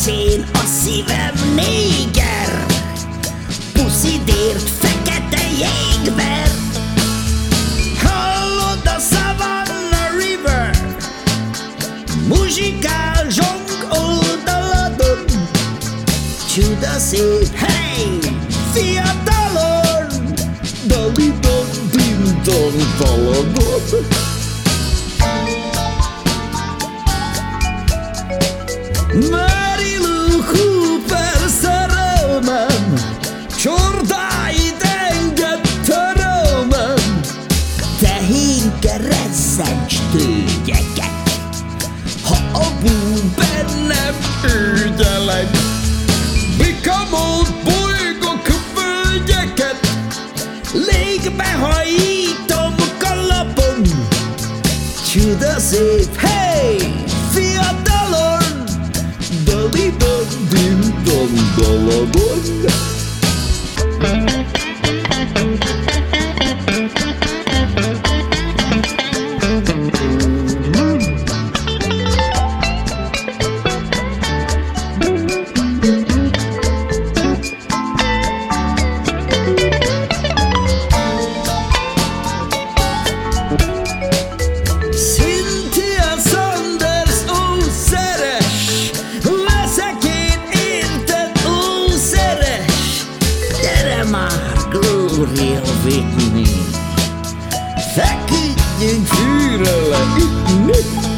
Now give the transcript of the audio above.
szén, a szívem néger. Puszidért fekete jégver. Hallod a Savannah River, muzsikál zsong oldaladon. Csuda szép, hey, fiatalon, dalidon, dindon, daladon. Marilu Cooper szerelmem, csordáid enged törölmem. Tehénke rezzencs tőgyeket, ha a bú bennem ügyelek. Bikamolt bolygok völgyeket, légbe hajítom kalapom. Csuda szép, hey, fiatalon, dalidon, dindon, daladon. Cynthia Sanders, ó szeres, leszek én érted, ó szeres. Gyere már, Gloria Whitney, feküdjünk fűre le itt.